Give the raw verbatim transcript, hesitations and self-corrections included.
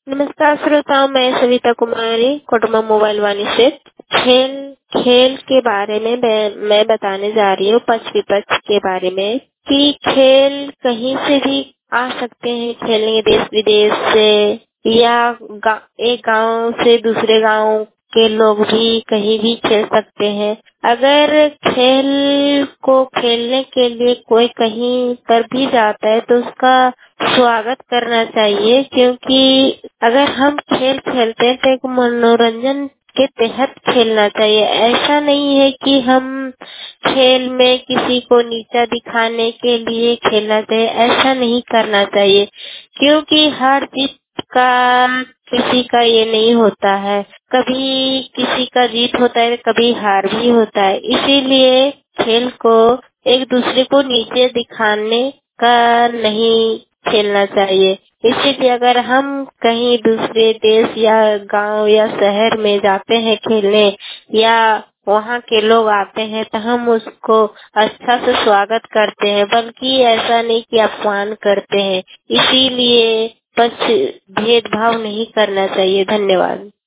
नमस्कार श्रोताओं, मैं सविता कुमारी कोटमा मोबाइल वाणी से खेल खेल के बारे में मैं, मैं बताने जा रही हूँ पक्ष विपक्ष के बारे में कि खेल कहीं से भी आ सकते हैं। खेलने देश विदेश से या गा, एक गांव से दूसरे गांव के लोग भी कहीं भी खेल सकते हैं। अगर खेल को खेलने के लिए कोई कहीं पर भी जाता है तो उसका स्वागत करना चाहिए, क्योंकि अगर हम खेल खेलते हैं तो एक मनोरंजन के तहत खेलना चाहिए। ऐसा नहीं है कि हम खेल में किसी को नीचा दिखाने के लिए खेलना चाहिए, ऐसा नहीं करना चाहिए, क्योंकि हार जीत का किसी का ये नहीं होता है। कभी किसी का जीत होता है, कभी हार भी होता है। इसीलिए खेल को एक दूसरे को नीचे दिखाने का नहीं खेलना चाहिए। इसीलिए अगर हम कहीं दूसरे देश या गांव या शहर में जाते हैं खेलने या वहाँ के लोग आते हैं तो हम उसको अच्छा से स्वागत करते हैं, बल्कि ऐसा नहीं कि अपमान करते हैं। इसीलिए बस भेदभाव नहीं करना चाहिए। धन्यवाद।